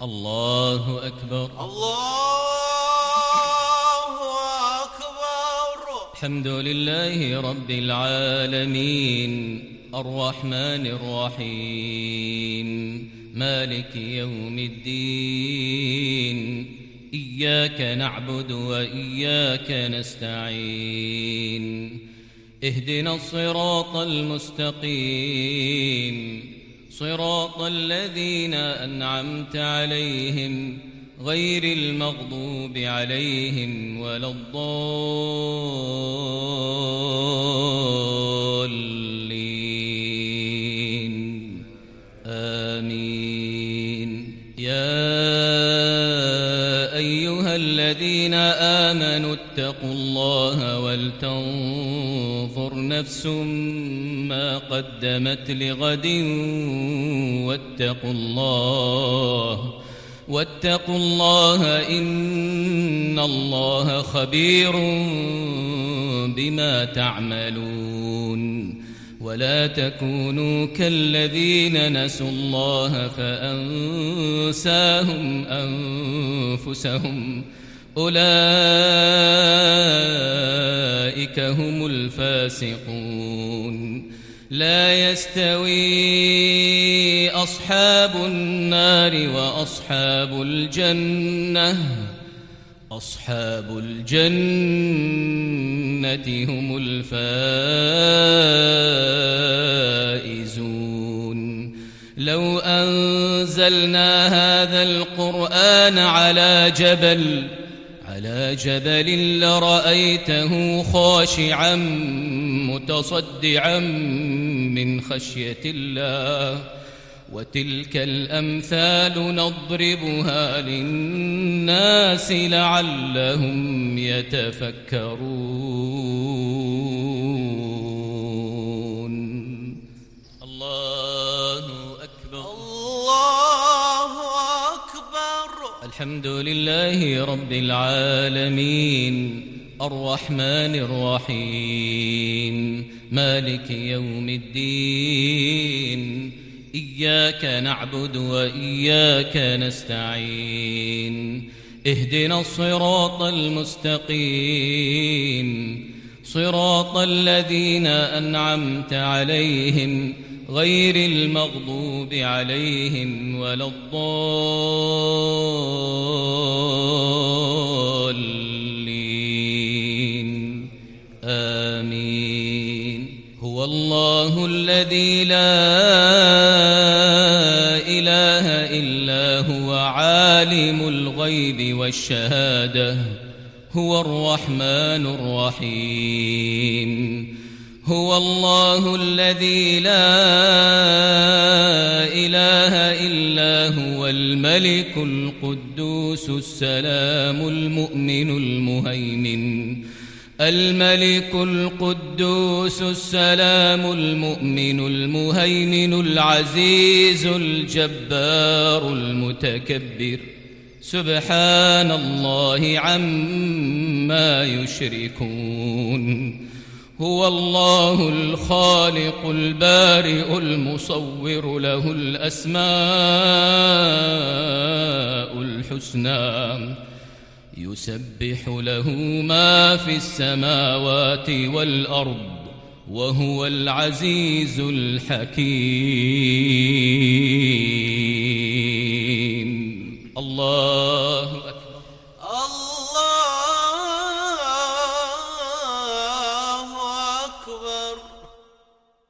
الله أكبر. الله أكبر. الحمد لله رب العالمين الرحمن الرحيم مالك يوم الدين إياك نعبد وإياك نستعين اهدنا الصراط المستقيم صراط الذين أنعمت عليهم غير المغضوب عليهم ولا الضالين آمين. يا أيها الذين آمنوا اتقوا الله ولتنظر نفس ما قدمت لغد واتقوا الله إن الله خبير بما تعملون. ولا تكونوا كالذين نسوا الله فأنساهم أنفسهم أولئك هم الفاسقون. لا يستوي أصحاب النار وأصحاب الجنة هم الفائزون. لو أنزلنا هذا القرآن على جبل لرأيته خاشعا متصدعا من خشية الله. وتلك الأمثال نضربها للناس لعلهم يتفكرون. الله أكبر. الله أكبر. الحمد لله رب العالمين الرحمن الرحيم مالك يوم الدين إياك نعبد وإياك نستعين اهدنا الصراط المستقيم صراط الذين أنعمت عليهم غير المغضوب عليهم ولا الضالين آمين. هو الله الذي لا إله إلا هو عالم الغيب والشهادة هو الرحمن الرحيم. هو الله الذي لا إله إلا هو الملك القدوس السلام المؤمن المهيمن العزيز الجبار المتكبر سبحان الله عما يشركون. هو الله الخالق البارئ المصور له الأسماء الحسنى يسبح له ما في السماوات والأرض وهو العزيز الحكيم. الله